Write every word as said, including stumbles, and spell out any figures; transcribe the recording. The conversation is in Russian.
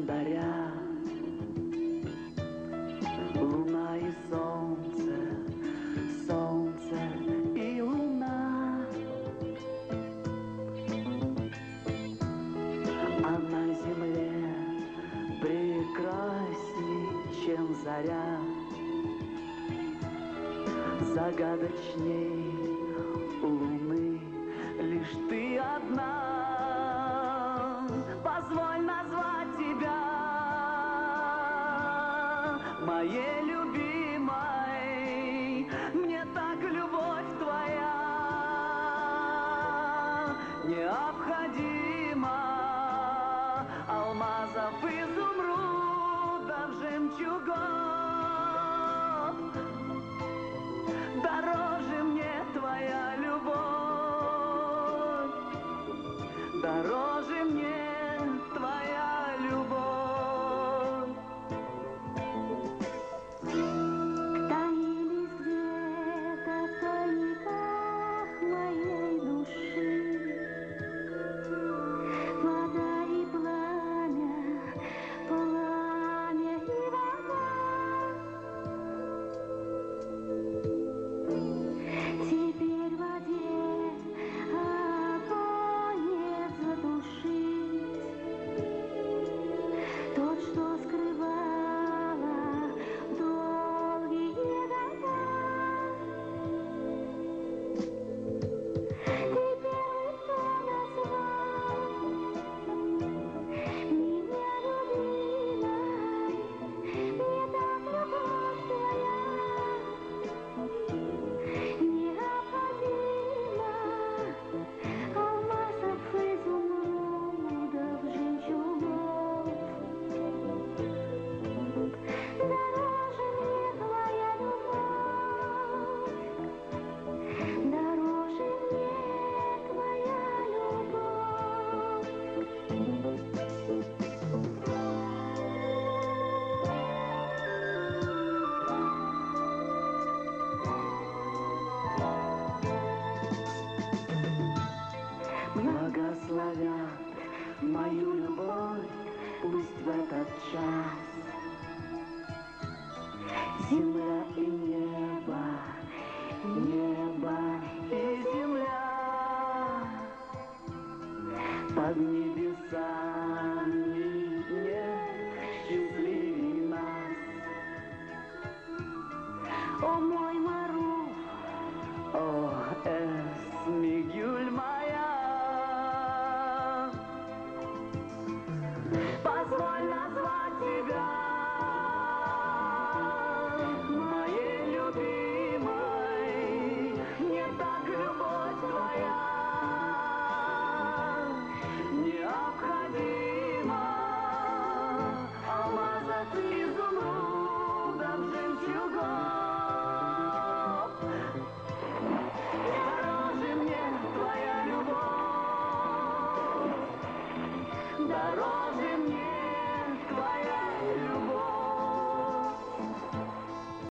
календаря. Луна и солнце, солнце и луна, а на земле прекрасней, чем заря. Загадочней луны лишь ты одна. Позволь назвать тебя моей любимой. Мне так любовь твоя необходима. Алмазов, изумрудов, жемчугов. Дороже мне твоя любовь, дороже мне твоя любовь. Таились где-то в тайниках моей души вода и пламя, пламя и вода. Теперь в воде огонь не задушить, тот, что скрывала долгие года. Теперь кто назвал меня любимой? Мне так любовь твоя необходима. Алмазов, изумрудов, жемчугов. Дороже мне твоя любовь, дороже мне твоя любовь. Благословят мою любовь, пусть в этот час земля и небо, небо и земля под небесами нет счастливей нас. О,